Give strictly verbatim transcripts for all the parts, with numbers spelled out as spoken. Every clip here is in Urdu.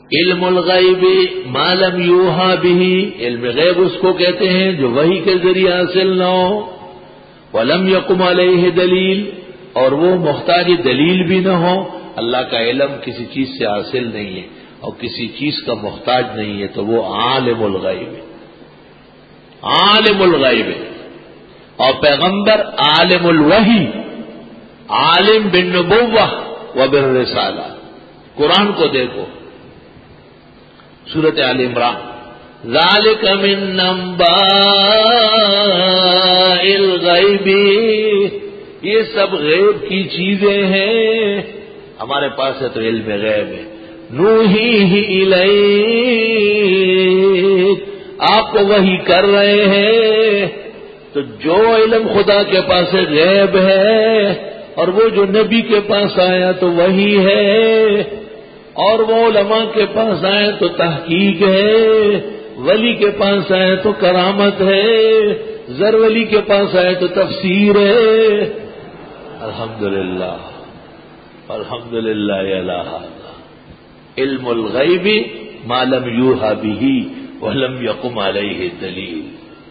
علم الغیب ما لم یوحى به، علم غیب اس کو کہتے ہیں جو وحی کے ذریعے حاصل نہ ہو، ولم یقم علیہ دلیل، اور وہ محتاج دلیل بھی نہ ہو. اللہ کا علم کسی چیز سے حاصل نہیں ہے اور کسی چیز کا محتاج نہیں ہے، تو وہ عالم الغیب ہے. عالم الغیب ہے. اور پیغمبر عالم الوحی، عالم بالنبوہ و بالرسالہ. قرآن کو دیکھو، سورۃ آل عمران، ذالک من انباء الغیب، یہ سب غیب کی چیزیں ہیں، ہمارے پاس ہے تو علم غیب ہے. نوحیہ الیک، آپ کو وحی کر رہے ہیں. تو جو علم خدا کے پاس غیب ہے، اور وہ جو نبی کے پاس آیا تو وہی ہے، اور وہ علماء کے پاس آئے تو تحقیق ہے، ولی کے پاس آئے تو کرامت ہے، زر ولی کے پاس آئے تو تفسیر ہے. الحمدللہ الحمدللہ الہ علم الغیب ما لم یوحى به ولم یقم علیہ دلیل.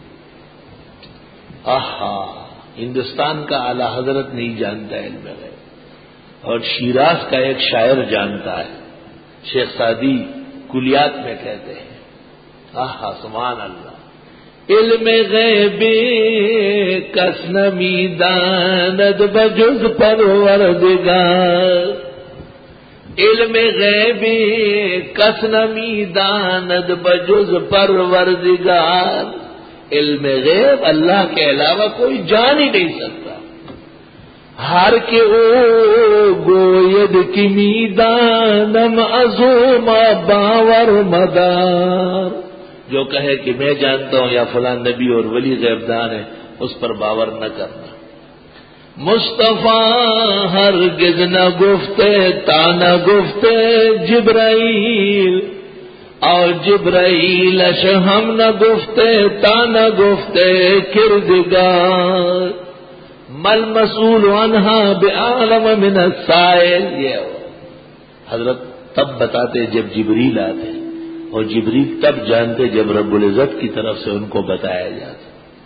آہا، ہندوستان کا اعلی حضرت نہیں جانتا علم غیب، اور شیراز کا ایک شاعر جانتا ہے، شیخ سعدی کلیات میں کہتے ہیں. آہا سبحان اللہ. علم غیب کس نمی داند بجز پروردگار، علم غیب کس نمی داند بجز پروردگار. علم غیب اللہ کے علاوہ کوئی جان ہی نہیں سکتا. ہر کے او گوید کی میدانم ازوم باور مدار، جو کہے کہ میں جانتا ہوں یا فلاں نبی اور ولی غیب دان ہے، اس پر باور نہ کرنا. مصطفیٰ ہرگز نہ گفتے تا نہ گفتے جبرائیل، اور جبرائیل اش ہم نہ گفتے تا نہ گفتے کردگار. مل مسئول عنہا بعالم من السائل. یہ حضرت تب بتاتے جب جبریل آتے، اور جبریل تب جانتے جب رب العزت کی طرف سے ان کو بتایا جاتا.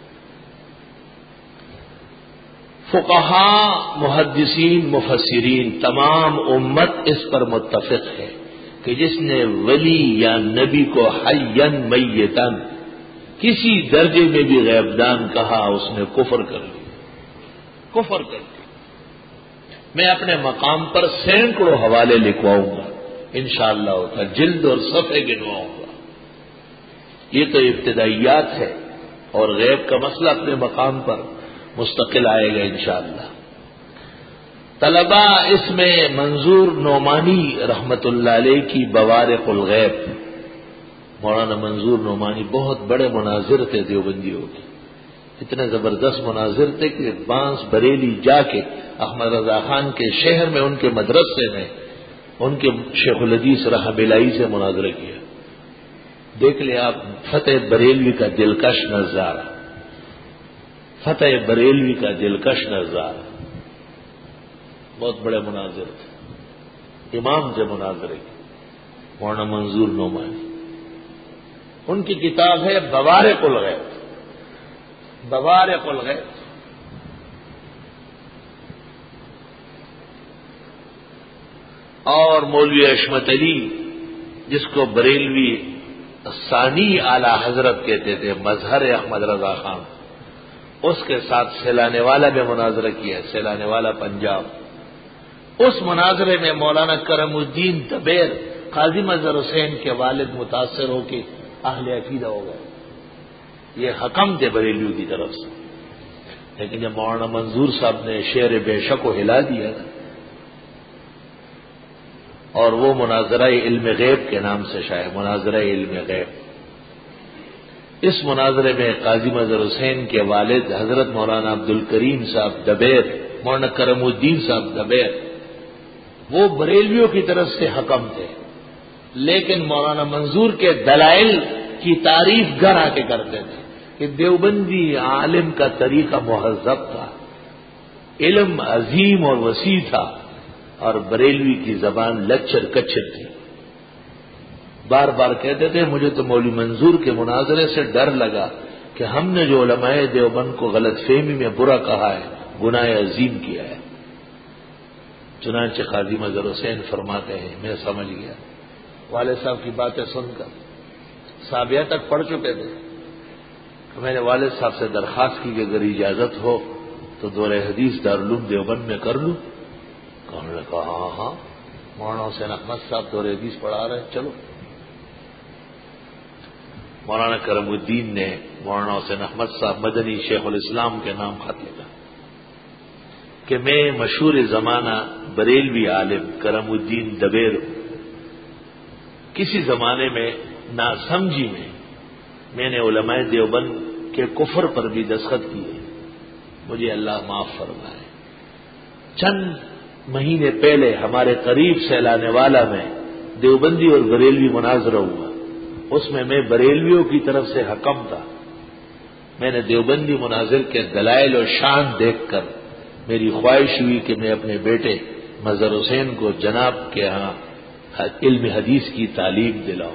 فقہاء، محدثین، مفسرین، تمام امت اس پر متفق ہے کہ جس نے ولی یا نبی کو حیاً میتاً کسی درجے میں بھی غیبدان کہا، اس نے کفر کر لیا. کفر کر لیا. میں اپنے مقام پر سینکڑوں حوالے لکھواؤں گا انشاءاللہ تعالی، جلد اور صفحے گنواؤں گا. یہ تو ابتدائیات ہے، اور غیب کا مسئلہ اپنے مقام پر مستقل آئے گا انشاءاللہ. طلباء اس میں منظور نعمانی رحمت اللہ علیہ کی بوارق الغیب، مولانا منظور نعمانی بہت بڑے مناظر تھے دیوبندیوں کے، اتنے زبردست مناظر تھے کہ بانس بریلی جا کے احمد رضا خان کے شہر میں ان کے مدرسے میں ان کے شیخ الحدیث رحمۃ اللہ سے مناظرہ کیا. دیکھ لیں آپ فتح بریلوی کا دلکش نظارہ، فتح بریلوی کا دلکش نظارہ. بہت بڑے مناظر تھے، امام تھے مناظرے کے مولانا منظور نعمانی. ان کی کتاب ہے بوارق الغیب. بوارق الغیب. اور مولوی عصمت علی جس کو بریلوی ثانی اعلی حضرت کہتے تھے، مظہر احمد رضا خان، اس کے ساتھ سیلانے والا میں مناظرہ کیا، سیلانے والا پنجاب. اس مناظرے میں مولانا کرم الدین دبیر قاضی مظہر حسین کے والد متاثر ہو کے اہل عقیدہ ہو گئے. یہ حکم تھے بریلیوں کی طرف سے، لیکن جب مولانا منظور صاحب نے شعر بے شک کو ہلا دیا نا، اور وہ مناظرہ علم غیب کے نام سے شائع، مناظرہ علم غیب. اس مناظرے میں قاضی مظہر حسین کے والد حضرت مولانا عبد الکریم صاحب دبیر، مولانا کرم الدین صاحب دبیر، وہ بریلویوں کی طرف سے حکم تھے، لیکن مولانا منظور کے دلائل کی تعریف گھر آ کے کرتے تھے کہ دیوبندی عالم کا طریقہ مہذب تھا، علم عظیم اور وسیع تھا، اور بریلوی کی زبان لچر کچر تھی. بار بار کہتے تھے مجھے تو مولوی منظور کے مناظرے سے ڈر لگا کہ ہم نے جو علماء دیوبند کو غلط فہمی میں برا کہا ہے گناہ عظیم کیا ہے. چنانچہ قاضی مظہر حسین فرماتے ہیں میں سمجھ گیا. والد صاحب کی باتیں سن کر سابیہ تک پڑھ چکے تھے. میں نے والد صاحب سے درخواست کی کہ اگر اجازت ہو تو دورہ حدیث دارالعلوم دیوبند میں کر لوں. انہوں نے کہا ہاں ہاں مولانا حسین احمد صاحب دورہ حدیث پڑھا رہے ہیں چلو. مولانا کرم الدین نے مولانا حسین احمد صاحب مدنی شیخ الاسلام کے نام خط لکھا کہ میں مشہور زمانہ بریلوی عالم کرم الدین دبیر کسی زمانے میں ناسمجھی میں میں نے علماء دیوبند کے کفر پر بھی دستخط کیے. مجھے اللہ معاف فرمائے. چند مہینے پہلے ہمارے قریب سیلانے والا میں دیوبندی اور بریلوی مناظرہ ہوا. اس میں میں بریلویوں کی طرف سے حکم تھا. میں نے دیوبندی مناظر کے دلائل اور شان دیکھ کر میری خواہش ہوئی کہ میں اپنے بیٹے مظہر حسین کو جناب کے ہاں علم حدیث کی تعلیم دلاؤں.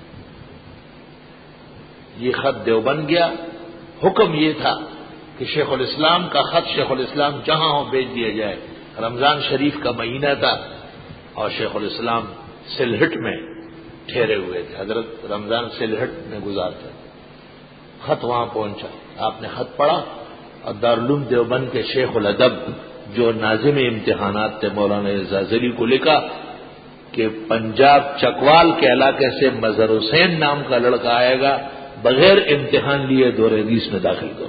یہ خط دیوبند گیا. حکم یہ تھا کہ شیخ الاسلام کا خط شیخ الاسلام جہاں ہو بھیج دیا جائے. رمضان شریف کا مہینہ تھا اور شیخ الاسلام سلہٹ میں ٹھہرے ہوئے تھے. حضرت رمضان سلہٹ میں گزارتے. خط وہاں پہنچا. آپ نے خط پڑھا اور دارالعلوم دیوبند کے شیخ الادب جو ناظم امتحانات تھے مولانا اعزاز علی کو لکھا کہ پنجاب چکوال کے علاقے سے مظہر حسین نام کا لڑکا آئے گا بغیر امتحان لیے دورہ حدیث میں داخل کرو.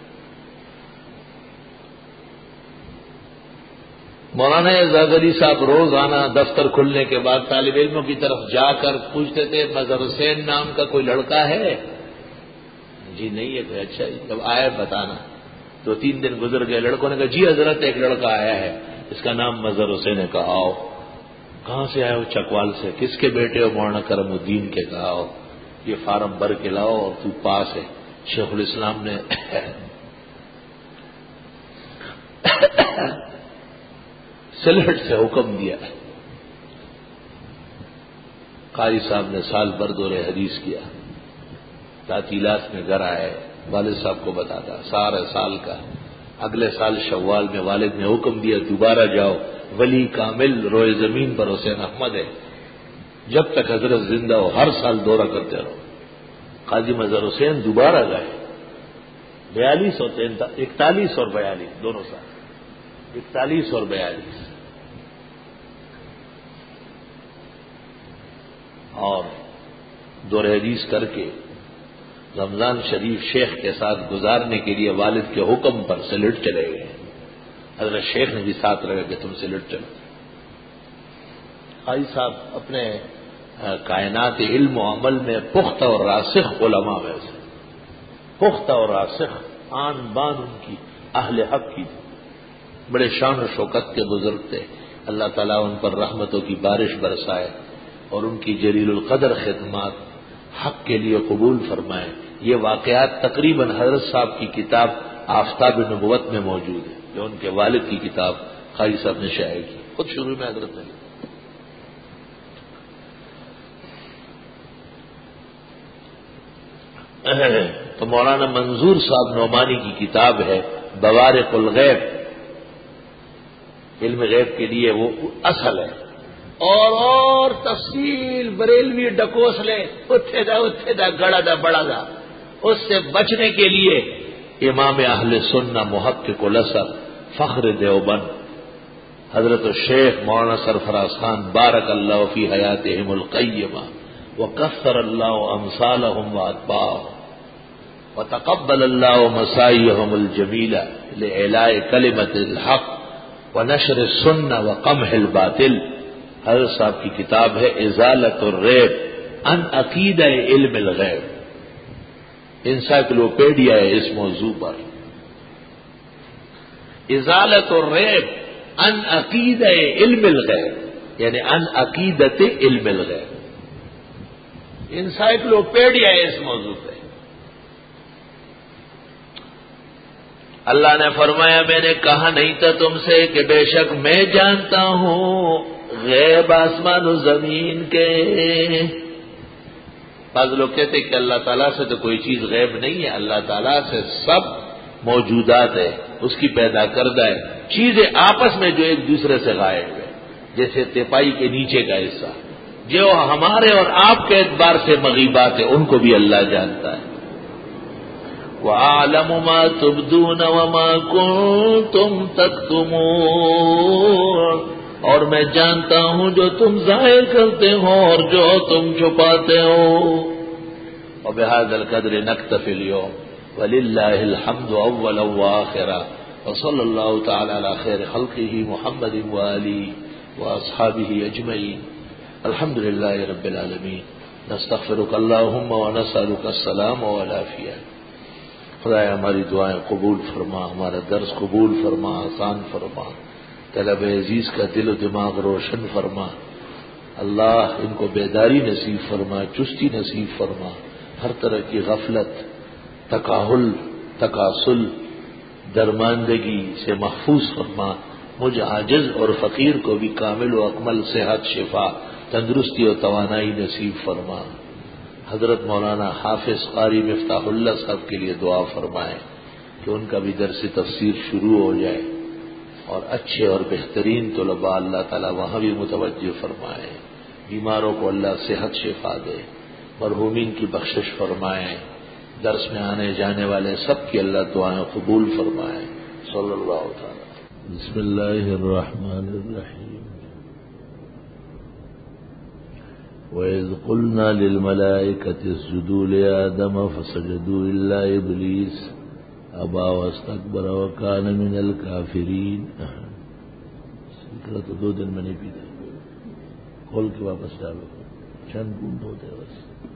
مولانا اعزاز علی صاحب روزانہ دفتر کھلنے کے بعد طالب علموں کی طرف جا کر پوچھتے تھے مظہر حسین نام کا کوئی لڑکا ہے؟ جی نہیں ہے. کوئی اچھا جی جب آئے بتانا. دو تین دن گزر گئے. لڑکوں نے کہا جی حضرت ایک لڑکا آیا ہے اس کا نام مظہر حسین ہے. کہا آؤ. کہاں سے آئے ہو؟ چکوال سے. کس کے بیٹے ہو؟ مولانا کرم الدین کے. کہا آؤ یہ فارم بھر کے لاؤ اور تو پاس ہے. شیخ الاسلام نے سلہٹ سے حکم دیا. قاری صاحب نے سال بھر دورہ حدیث کیا. تعطیلات میں گھر آئے. والد صاحب کو بتاتا سارے سال کا. اگلے سال شوال میں والد نے حکم دیا دوبارہ جاؤ. ولی کامل روئے زمین پر حسین احمد ہے. جب تک حضرت زندہ ہو ہر سال دورہ کرتے رہو. قاضی مظہر حسین دوبارہ گئے. بیالیس اور اکتالیس اور بیالیس دونوں سال. اکتالیس اور بیالیس اور دورہ حدیث کر کے رمضان شریف شیخ کے ساتھ گزارنے کے لیے والد کے حکم پر سلٹ چلے گئے. حضرت شیخ نے بھی ساتھ رہے کہ تم سلٹ چلو. قاضی صاحب اپنے کائنات علم و عمل میں پختہ اور راسخ علماء میں سے. پختہ اور راسخ آن بان ان کی اہل حق کی تھی. بڑے شان و شوکت کے بزرگ تھے. اللہ تعالیٰ ان پر رحمتوں کی بارش برسائے اور ان کی جلیل القدر خدمات حق کے لیے قبول فرمائے. یہ واقعات تقریباً حضرت صاحب کی کتاب آفتاب نبوت میں موجود ہے جو ان کے والد کی کتاب قاری صاحب نے شائع کی. خود شروع میں حضرت نے تو مولانا منظور صاحب نعمانی کی کتاب ہے بوارق الغیب. علم غیب کے لیے وہ اصل ہے. اور اور تفصیل بریلوی ڈکوس لے اتھے دا اتھے دا گڑا دا بڑا دا. اس سے بچنے کے لیے امام اہل سنہ محقق الاسر فخر دیوبند حضرت الشیخ مولانا سرفراز خان بارک اللہ فی حیاتہم القیمہ وکثر اللہ امثالہم واتباعہم وتقبل اللہ مساعیہم الجمیلہ لإعلاء کلمۃ الحق ونشر السنہ وقمح الباطل. حضرت صاحب کی کتاب ہے ازالت الریب عن عقیدہ علم الغیب. انسائکلوپیڈیا ہے اس موضوع پر. ازالت الریب عن عقیدہ علم الغیب یعنی عن عقیدت علم الغیب. انسائکلوپیڈیا ہے اس موضوع پہ. اللہ نے فرمایا میں نے کہا نہیں تھا تم سے کہ بے شک میں جانتا ہوں غیب آسمان و زمین کے. بعض لوگ کہتے ہیں کہ اللہ تعالیٰ سے تو کوئی چیز غیب نہیں ہے، اللہ تعالیٰ سے سب موجودات ہے، اس کی پیدا کردہ ہے، چیزیں آپس میں جو ایک دوسرے سے غائب ہے، جیسے تیپائی کے نیچے کا حصہ، جو ہمارے اور آپ کے اعتبار سے مغیبات ہیں ان کو بھی اللہ جانتا ہے۔ وَأَعْلَمُ مَا تُبْدُونَ وَمَا كُنتُمْ تَكْتُمُونَ، اور میں جانتا ہوں جو تم ظاہر کرتے ہو اور جو تم چھپاتے ہو۔ وَبِهَذَا الْقَدْرِ نَكْتَفِي الْيَوْمَ وَلِلَّهِ الْحَمْدُ أَوَّلًا وَآخِرًا وصلی اللہ تعالی علی خیر خلقہ محمد وآلہ واصحابہ اجمعین الحمد للہ رب العالمین نستغفرک اللہم ونسألک السلام والعافیہ۔ خدایا ہماری دعائیں قبول فرما، ہمارا درس قبول فرما، آسان فرما، طلب عزیز کا دل و دماغ روشن فرما، اللہ ان کو بیداری نصیب فرما، چستی نصیب فرما، ہر طرح کی غفلت، تکاہل، تکاسل، درماندگی سے محفوظ فرما، مجھ عاجز اور فقیر کو بھی کامل و اکمل صحت، شفا، تندرستی و توانائی نصیب فرما۔ حضرت مولانا حافظ قاری مفتاح اللہ صاحب کے لیے دعا فرمائیں کہ ان کا بھی درس تفسیر شروع ہو جائے اور اچھے اور بہترین طلباء اللہ تعالیٰ وہاں بھی متوجہ فرمائیں، بیماروں کو اللہ صحت شفا دے، مرحومین کی بخشش فرمائیں، درس میں آنے جانے والے سب کی اللہ دعائیں قبول فرمائے۔ صلی اللہ تعالی بسم اللہ الرحمن الرحیم۔ وَإِذْ قُلْنَا لِلْمَلَائِكَةِ اسْجُدُوا لِآدَمَ فَسَجَدُوا إِلَّا إِبْلِيسَ أَبَى وَاسْتَكْبَرَ وَكَانَ مِنَ الْكَافِرِينَ۔ تو دو دن میں نہیں پیتا، کھول کے واپس ڈالو، چند بوند ہوتے بس۔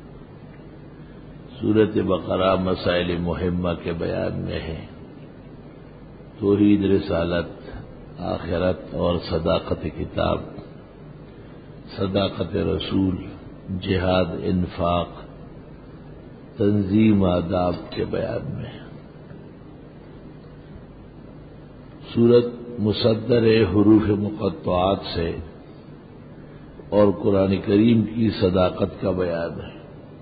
سورۃ بقرہ مسائل مہمہ کے بیان میں ہے، توحید، رسالت، آخرت اور صداقت کتاب، صداقت رسول، جہاد، انفاق، تنظیم، آداب کے بیان میں۔ سورت مصدر حروف مقطعات سے اور قرآن کریم کی صداقت کا بیان ہے۔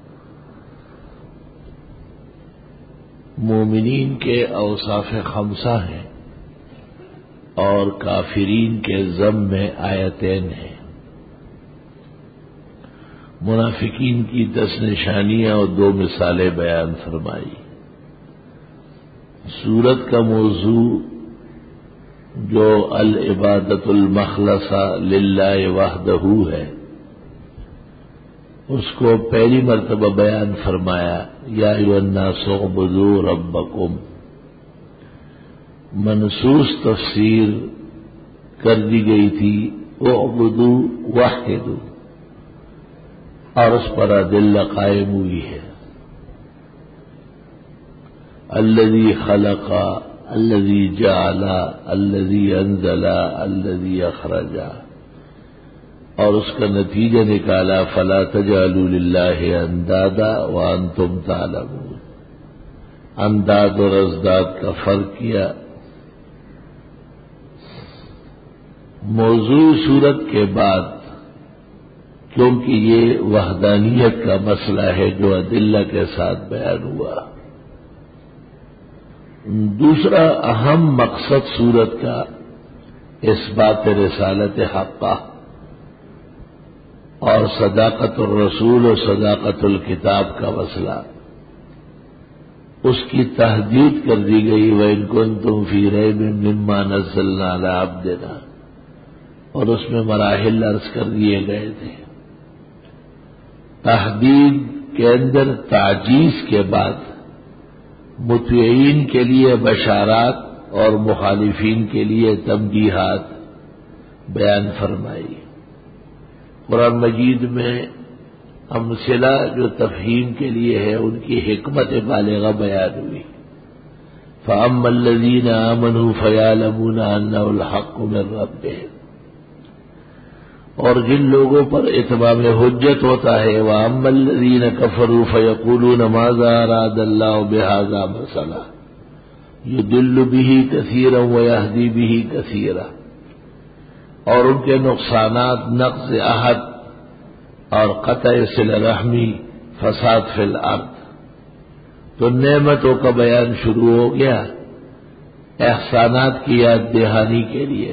مومنین کے اوصاف خمسہ ہیں اور کافرین کے ذم میں آیتین ہیں۔ منافقین کی دس نشانیاں اور دو مثالیں بیان فرمائی۔ سورت کا موضوع جو العبادت المخلصہ للہ وحدہ ہے، اس کو پہلی مرتبہ بیان فرمایا، یا ایھا الناس اعبدوا ربکم۔ منصوص تفسیر کر دی گئی تھی اعبدوا وحدوا، اور اس پر ادلہ قائم ہوئی ہے۔ الذی خلق، الذی جعل، الذی انزل، الذی اخرج، اور اس کا نتیجہ نکالا فلا تجعلوا للہ اندادا وانتم تعلمون۔ انداد اور ازداد کا فرق کیا۔ موضوع صورت کے بعد، کیونکہ یہ وحدانیت کا مسئلہ ہے جو ادلہ کے ساتھ بیان ہوا، دوسرا اہم مقصد صورت کا اثبات رسالت حقہ اور صداقت الرسول و صداقت الکتاب کا مسئلہ، اس کی تحدید کر دی گئی وَإِن كُنتُمْ فِي رَيْبٍ مِّمَّا نَزَّلْنَا عَلَىٰ عَبْدِنَا، اور اس میں مراحل عرض کر دیے گئے تھے۔ تحدید کے اندر تعجیز کے بعد مطیعین کے لیے بشارات اور مخالفین کے لیے تنبیہات بیان فرمائی۔ قرآن مجید میں امثلہ جو تفہیم کے لیے ہے ان کی حکمت بالغہ بیان ہوئی۔ فَأَمَّا الَّذِينَ آمَنُوا فَيَعْلَمُونَ أَنَّهُ الْحَقُّ مِن رَّبِّهِمْ، اور جن لوگوں پر اتمام حجت ہوتا ہے، وَأَمَّا الَّذِينَ كَفَرُوا فَيَقُولُونَ مَاذَا أَرَادَ اللَّهُ بِهَٰذَا مَثَلًا يُضِلُّ بِهِ كَثِيرًا وَيَهْدِي بِهِ كَثِيرًا، اور ان کے نقصانات نقض عہد اور قطع صلہ رحمی، فساد فی الارض، تو نعمتوں کا بیان شروع ہو گیا احسانات کی یاد دہانی کے لیے۔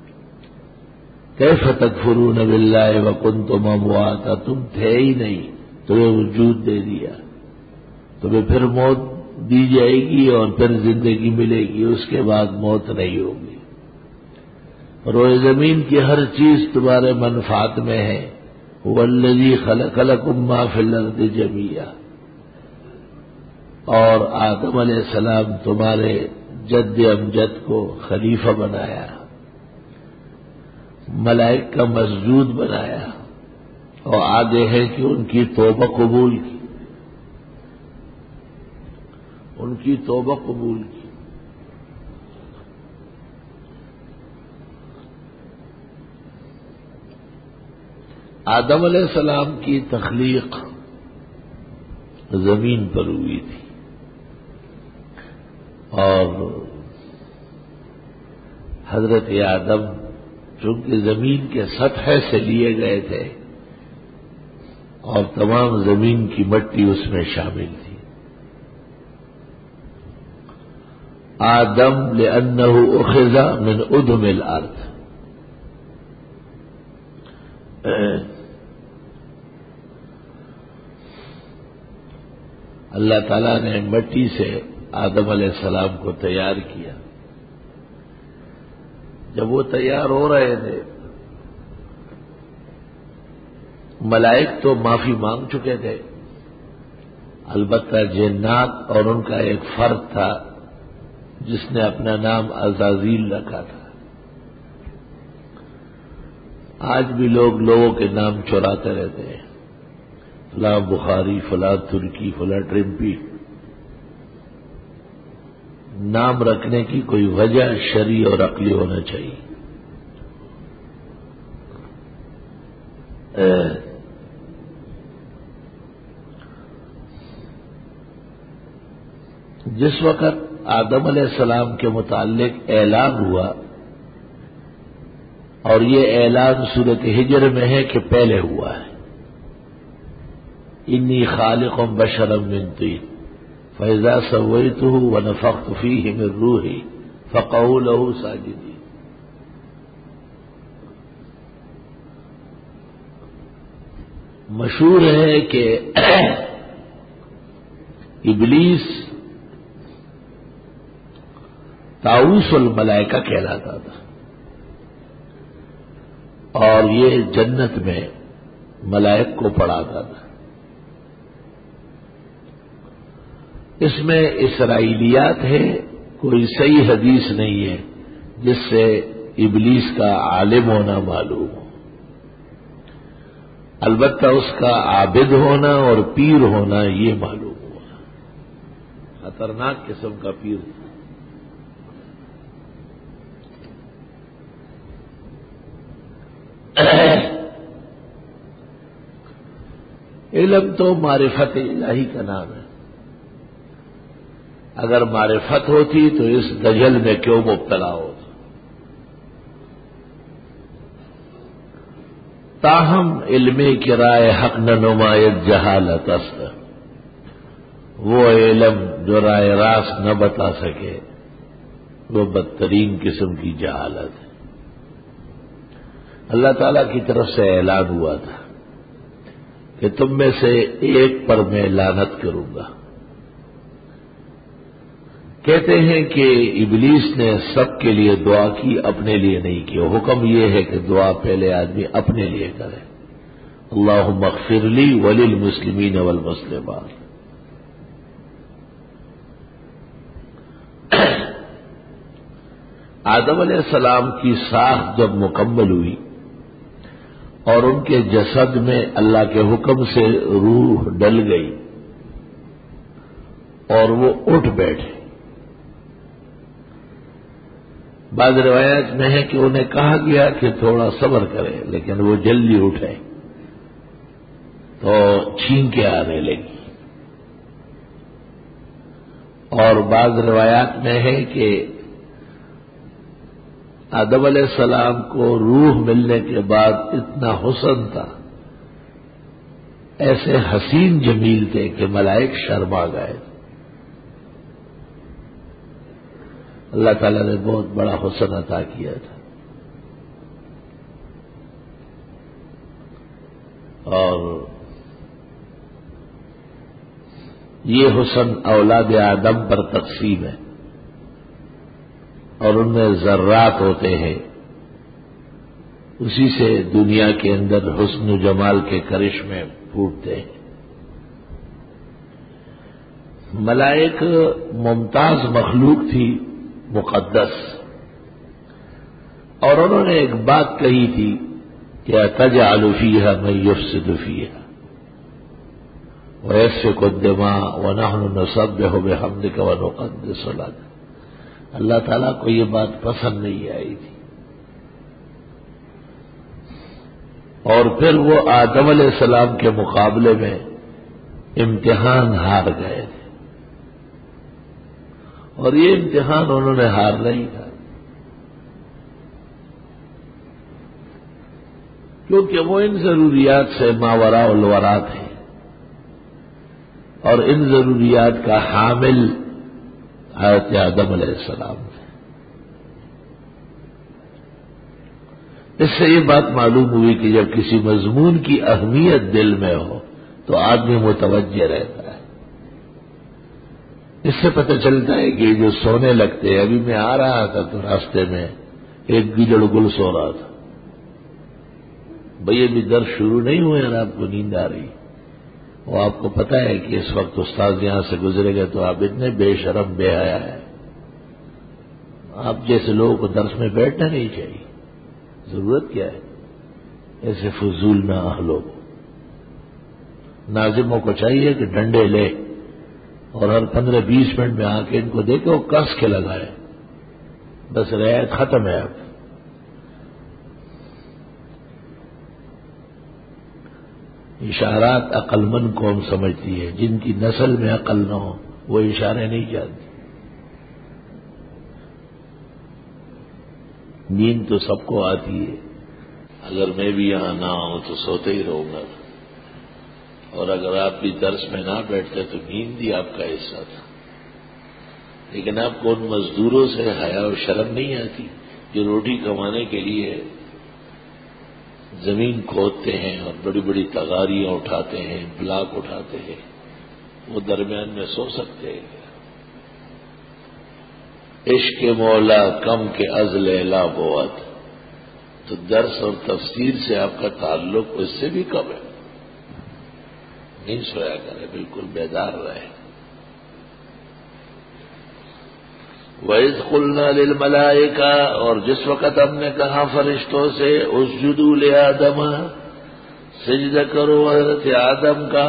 کیف تکفرون باللہ وکنتم امواتا، تم تھے ہی نہیں، تمہیں وجود دے دیا، تمہیں پھر موت دی جائے گی اور پھر زندگی ملے گی، اس کے بعد موت نہیں ہوگی۔ روئے زمین کی ہر چیز تمہارے منفعت میں ہے۔ هو الذی خلق لکم ما فی الارض جمیعا، اور آدم علیہ السلام تمہارے جد امجد کو خلیفہ بنایا، ملائک کا مسجود بنایا، اور آگے ہے کہ ان کی توبہ قبول کی، ان کی توبہ قبول کی۔ آدم علیہ السلام کی تخلیق زمین پر ہوئی تھی، اور حضرت آدم چونکہ زمین کے سطح سے لیے گئے تھے اور تمام زمین کی مٹی اس میں شامل تھی۔ آدم لأنہ اخذ من ادم الارض، اللہ تعالیٰ نے مٹی سے آدم علیہ السلام کو تیار کیا۔ جب وہ تیار ہو رہے تھے، ملائک تو معافی مانگ چکے تھے، البتہ جنات اور ان کا ایک فرد تھا جس نے اپنا نام عزازیل رکھا تھا۔ آج بھی لوگ لوگوں کے نام چراتے رہتے ہیں، فلاں بخاری، فلاں ترکی، فلاں ٹرمپی۔ نام رکھنے کی کوئی وجہ شرعی اور عقلی ہونا چاہیے۔ جس وقت آدم علیہ السلام کے متعلق اعلان ہوا، اور یہ اعلان سورۃ ہجر میں ہے کہ پہلے ہوا ہے، انی خالق بشرا من طین فاذا سویتہ ونفخت فیہ من روحی فقعوا لہ ساجدین۔ مشہور ہے کہ ابلیس طاؤوس الملائکہ کہلاتا تھا، اور یہ جنت میں ملائک کو پڑھاتا تھا۔ اس میں اسرائیلیات ہے، کوئی صحیح حدیث نہیں ہے جس سے ابلیس کا عالم ہونا معلوم ہو، البتہ اس کا عابد ہونا اور پیر ہونا یہ معلوم ہوا، خطرناک قسم کا پیر تھا۔ علم تو معرفت الہی کا نام ہے، اگر معرفت ہوتی تو اس دجل میں کیوں مبتلا ہوتا؟ تاہم علم کرائے حق نہ نمایت جہالت است، وہ علم جو رائے راست نہ بتا سکے وہ بدترین قسم کی جہالت ہے۔ اللہ تعالی کی طرف سے اعلان ہوا تھا کہ تم میں سے ایک پر میں لعنت کروں گا۔ کہتے ہیں کہ ابلیس نے سب کے لیے دعا کی، اپنے لیے نہیں کی۔ حکم یہ ہے کہ دعا پہلے آدمی اپنے لیے کرے، اللہم اغفر لی وللمسلمین والمسلمات۔ آدم علیہ السلام کی ساخت جب مکمل ہوئی اور ان کے جسد میں اللہ کے حکم سے روح ڈل گئی اور وہ اٹھ بیٹھے، بعض روایات میں ہے کہ انہیں کہا گیا کہ تھوڑا صبر کرے، لیکن وہ جلدی اٹھے تو چھینکیں آنے لگی، اور بعض روایات میں ہے کہ آدم علیہ السلام کو روح ملنے کے بعد اتنا حسن تھا ایسے حسین جمیل تھے کہ ملائک شرما گئے. اللہ تعالیٰ نے بہت بڑا حسن عطا کیا تھا. اور یہ حسن اولاد آدم پر تقسیم ہے اور ان میں ذرات ہوتے ہیں. اسی سے دنیا کے اندر حسن و جمال کے کرشمے پھوٹتے ہیں. ملائک ممتاز مخلوق تھی، مقدس، اور انہوں نے ایک بات کہی تھی کہ تجعل فیہا من یفسد فیہا ویسفک الدماء ونحن نسبح بحمدک ونقدس لک. اللہ تعالیٰ کو یہ بات پسند نہیں آئی تھی. اور پھر وہ آدم علیہ السلام کے مقابلے میں امتحان ہار گئے تھے، اور یہ امتحان انہوں نے ہارنا ہی تھا، کیونکہ وہ ان ضروریات سے ماوراء الورا تھے اور ان ضروریات کا حامل حضرت آدم علیہ السلام تھے. اس سے یہ بات معلوم ہوئی کہ جب کسی مضمون کی اہمیت دل میں ہو تو آدمی متوجہ رہتا ہے. اس سے پتہ چلتا ہے کہ جو سونے لگتے ہیں، ابھی میں آ رہا تھا تو راستے میں ایک گیدڑ گل سو رہا تھا. بھئی ابھی درس شروع نہیں ہوئے اور آپ کو نیند آ رہی. وہ آپ کو پتا ہے کہ اس وقت استاد یہاں سے گزرے گا تو آپ اتنے بے شرم بے حیا ہیں. آپ جیسے لوگوں کو درس میں بیٹھنا نہیں چاہیے. ضرورت کیا ہے ایسے فضول نہ اہلوں کو. ناظموں کو چاہیے کہ ڈنڈے لے اور ہر پندرہ بیس منٹ میں آ کے ان کو دیکھے وہ کس کے لگائے. بس رعایت ختم ہے. اب اشارات عقل مند قوم سمجھتی ہے، جن کی نسل میں عقل نہ ہو وہ اشارے نہیں جانتی. نیند تو سب کو آتی ہے. اگر میں بھی یہاں نہ ہوں تو سوتے ہی رہوں گا، اور اگر آپ بھی درس میں نہ بیٹھتے تو نیند بھی آپ کا حصہ تھا. لیکن آپ کو ان مزدوروں سے حیا اور شرم نہیں آتی جو روٹی کمانے کے لیے زمین کھودتے ہیں اور بڑی بڑی تغاریاں اٹھاتے ہیں، بلاک اٹھاتے ہیں. وہ درمیان میں سو سکتے ہیں؟ عشق مولا کم کے از لیلا بوت. تو درس اور تفسیر سے آپ کا تعلق اس سے بھی کم ہے. نہیں سویا کرے، بالکل بیدار رہے. وَإِذْ قُلْنَا لِلْمَلَائِكَةِ، اور جس وقت ہم نے کہا فرشتوں سے اسجدوا لِآدَمَ، سجدہ کرو حضرت آدم کا.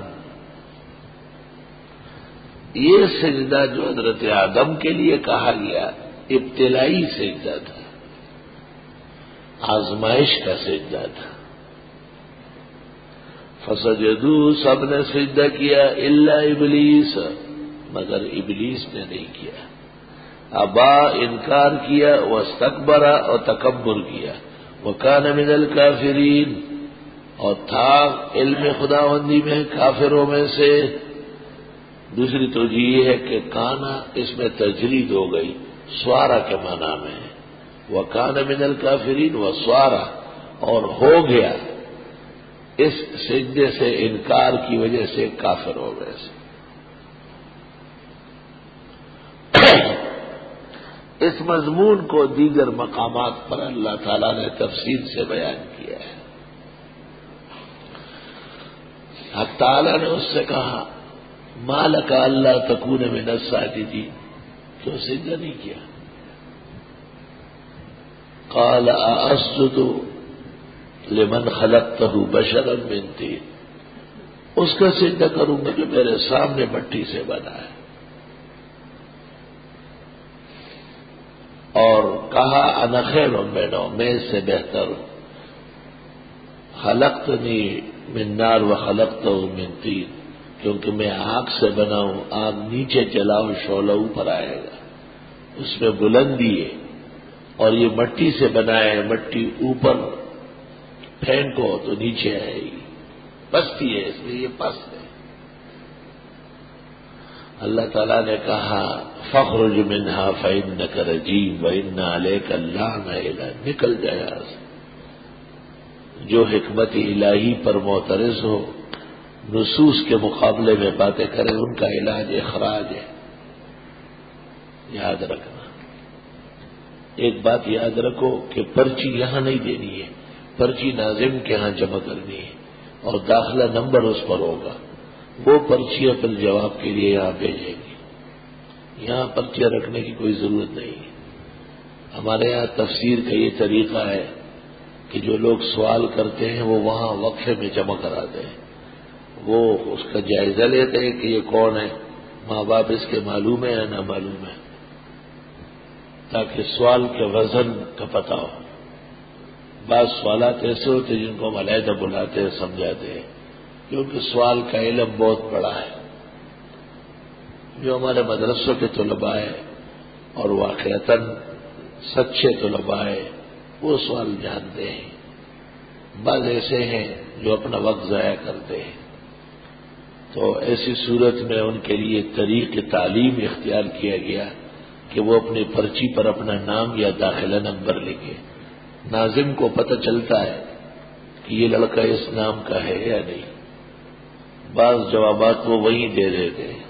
یہ سجدہ جو حضرت آدم کے لیے کہا گیا ابتلائی سجدہ تھا، آزمائش کا سجدہ تھا. فسجدوا، سب نے سجدہ کیا، الا ابلیس، مگر ابلیس نے نہیں کیا. ابا، انکار کیا، واستکبر، اور تکبر کیا. وکان من الکافرین، اور تھا علم خداوندی میں کافروں میں سے. دوسری توجہ یہ ہے کہ کانا اس میں تجرید ہو گئی، سوارا کے معنی میں. وکان من الکافرین و سوارا، اور ہو گیا اس سجدے سے انکار کی وجہ سے کافر ہو گئے. اس مضمون کو دیگر مقامات پر اللہ تعالیٰ نے تفصیل سے بیان کیا ہے. حق تعالیٰ نے اس سے کہا ما لک الا تکون من الساجدین، کیوں سجدہ نہیں کیا؟ قال ااسجد لمن خلقته بشرا من طین، اس کا سجدہ کروں گا جو میرے سامنے مٹی سے بنا ہے. اور کہا انا خیر منہ، میں اس سے بہتر ہوں. خلقتنی من نار و خلقتہ من طین، کیونکہ میں آگ سے بنا ہوں. آگ نیچے جلاؤ، شعلہ اوپر آئے گا، اس میں بلندی ہے. اور یہ مٹی سے بنا ہے، مٹی اوپر پھینکو تو نیچے آئے گی. پستی ہے اس لیے یہ پست ہے۔ اللہ تعالیٰ نے کہا فخرج منہا فإنک رجیم وإن علیک اللعنۃ، نکل جائے یہاں سے۔ جو حکمت الہی پر معترض ہو، نصوص کے مقابلے میں باتیں کرے، ان کا علاج اخراج ہے، یاد رکھنا۔ ایک بات یاد رکھو کہ پرچی یہاں نہیں دینی ہے، پرچی ناظم کے ہاں جمع کرنی ہے اور داخلہ نمبر اس پر ہوگا، وہ پرچیاں پھر جواب کے لیے یہاں بھیجیں گی۔ یہاں پرچیاں رکھنے کی کوئی ضرورت نہیں ہے۔ ہمارے یہاں تفسیر کا یہ طریقہ ہے کہ جو لوگ سوال کرتے ہیں وہ وہاں وقفے میں جمع کراتے ہیں، وہ اس کا جائزہ لیتے ہیں کہ یہ کون ہے، ماں باپ اس کے معلوم ہے یا نہ معلوم ہے، تاکہ سوال کے وزن کا پتہ ہو۔ بعض سوالات ایسے ہوتے ہیں جن کو ہم علیحدہ بلاتے ہیں، سمجھاتے ہیں، کیونکہ سوال کا علم بہت بڑا ہے۔ جو ہمارے مدرسوں کے طلباء ہیں اور واقعتاً سچے طلباء ہیں وہ سوال جانتے ہیں، بعض ایسے ہیں جو اپنا وقت ضائع کرتے ہیں، تو ایسی صورت میں ان کے لیے طریق تعلیم اختیار کیا گیا کہ وہ اپنی پرچی پر اپنا نام یا داخلہ نمبر لکھے۔ ناظم کو پتہ چلتا ہے کہ یہ لڑکا اس نام کا ہے یا نہیں۔ بعض جوابات وہ وہیں دے دیتے ہیں۔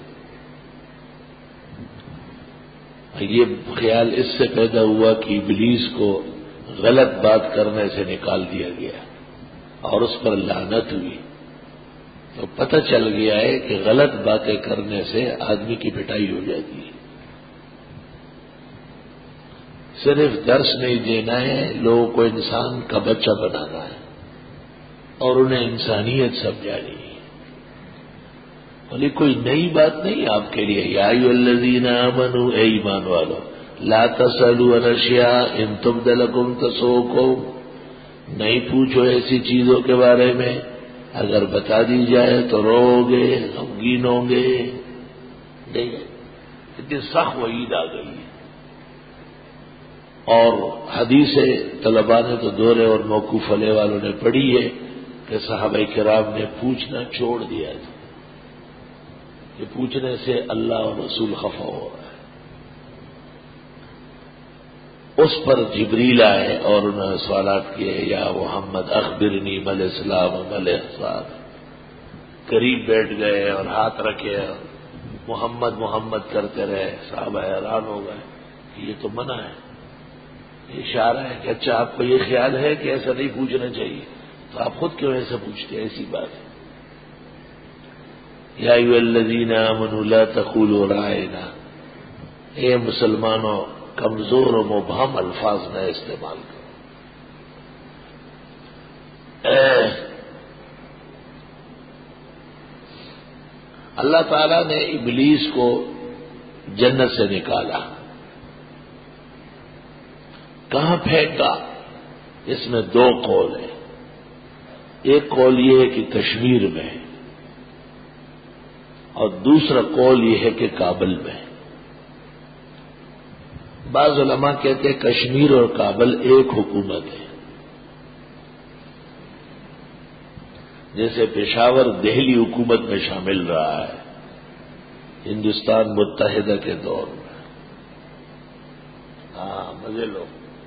یہ خیال اس سے پیدا ہوا کہ ابلیس کو غلط بات کرنے سے نکال دیا گیا اور اس پر لعنت ہوئی، تو پتہ چل گیا ہے کہ غلط باتیں کرنے سے آدمی کی پٹائی ہو جاتی ہے۔ صرف درس نہیں دینا ہے، لوگوں کو انسان کا بچہ بنانا ہے اور انہیں انسانیت سمجھانی ہے۔ بولے کوئی نئی بات نہیں آپ کے لیے، یا ایھا الذین آمنوا، اے ایمان والو، لا تسألوا عن اشیاء ان تبد لکم تسؤکم، نہیں پوچھو ایسی چیزوں کے بارے میں اگر بتا دی جائے تو رو گے، غمگین ہوں گے۔ اتنی سخت وعید آ گئی ہے، اور حدیث طلباء نے تو دورے اور موقوف علیہ والوں نے پڑھی ہے کہ صحابہ کرام نے پوچھنا چھوڑ دیا تھا کہ پوچھنے سے اللہ اور رسول خفا ہو رہا ہے۔ اس پر جبریل آئے اور انہوں نے سوالات کیے، یا محمد اخبرنی مل اسلام مل احسان، قریب بیٹھ گئے اور ہاتھ رکھے اور محمد محمد کرتے رہے۔ صحابہ حیران ہو گئے کہ یہ تو منع ہے، یہ اشارہ ہے کہ اچھا آپ کو یہ خیال ہے کہ ایسا نہیں پوچھنا چاہیے، تو آپ خود کیوں ایسے پوچھتے ہیں؟ ایسی بات ہے۔ یا ایھا الذین آمنوا لا تقولوا رائنا، اے مسلمانوں کمزور و مبہم الفاظ نہ استعمال کرو۔ اللہ تعالیٰ نے ابلیس کو جنت سے نکالا، کہاں پھینکا؟ اس میں دو قول ہیں۔ ایک قول یہ ہے کہ کشمیر میں، اور دوسرا قول یہ ہے کہ کابل میں۔ بعض علماء کہتے ہیں کشمیر اور کابل ایک حکومت ہے، جیسے پشاور دہلی حکومت میں شامل رہا ہے ہندوستان متحدہ کے دور میں۔ ہاں مزے لو۔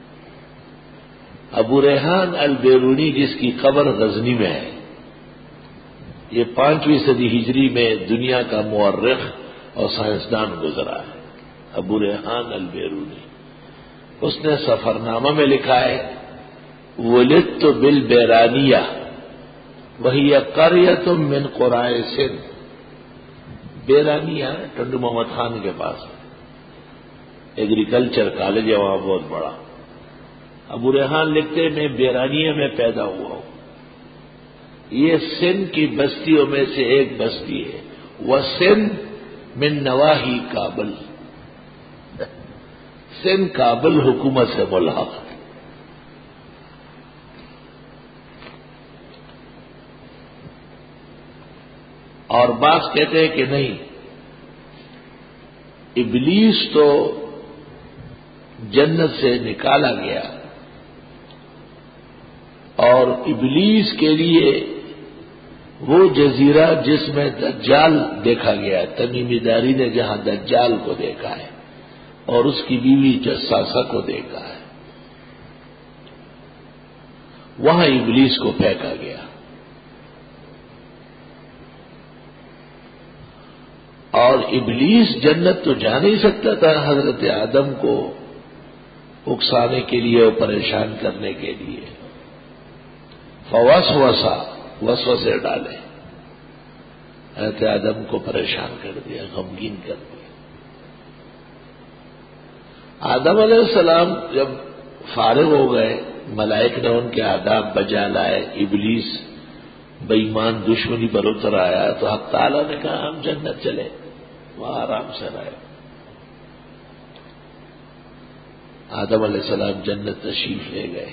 ابو ریحان البیرونی جس کی قبر غزنی میں ہے، یہ پانچویں صدی ہجری میں دنیا کا مورخ اور سائنسدان گزرا ہے، ابو ریحان البیرونی۔ اس نے سفرنامہ میں لکھا ہے، ولدت بالبیرانیہ وہی قریۃ من قرائے سندھ۔ بیرانیہ ٹنڈو محمد خان کے پاس ایگریکلچر کالج ہے وہاں بہت بڑا۔ ابو ریحان لکھتے میں بیرانیہ میں پیدا ہوا ہوں، یہ سندھ کی بستیوں میں سے ایک بستی ہے، وہ سندھ من نواحی کابل، سندھ کابل حکومت سے ملحق ہے۔ اور بعض کہتے ہیں کہ نہیں، ابلیس تو جنت سے نکالا گیا اور ابلیس کے لیے وہ جزیرہ جس میں دجال دیکھا گیا، تمیمی داری نے جہاں دجال کو دیکھا ہے اور اس کی بیوی جساسہ کو دیکھا ہے، وہاں ابلیس کو پھینکا گیا۔ اور ابلیس جنت تو جا نہیں سکتا تھا حضرت آدم کو اکسانے کے لیے اور پریشان کرنے کے لیے، فوسوسا وسوسے ڈالے، حضرت آدم کو پریشان کر دیا، غمگین کر دیا۔ آدم علیہ السلام جب فارغ ہو گئے، ملائک نے ان کے آداب بجا لائے، ابلیس بے ایمان دشمنی پر اتر آیا، تو حق تعالیٰ نے کہا ہم جنت چلے، وہاں آرام سے رہے۔ آدم علیہ السلام جنت تشریف لے گئے،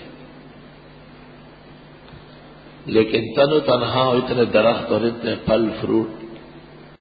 لیکن تن و تنہا اتنے درخت اور اتنے پھل فروٹ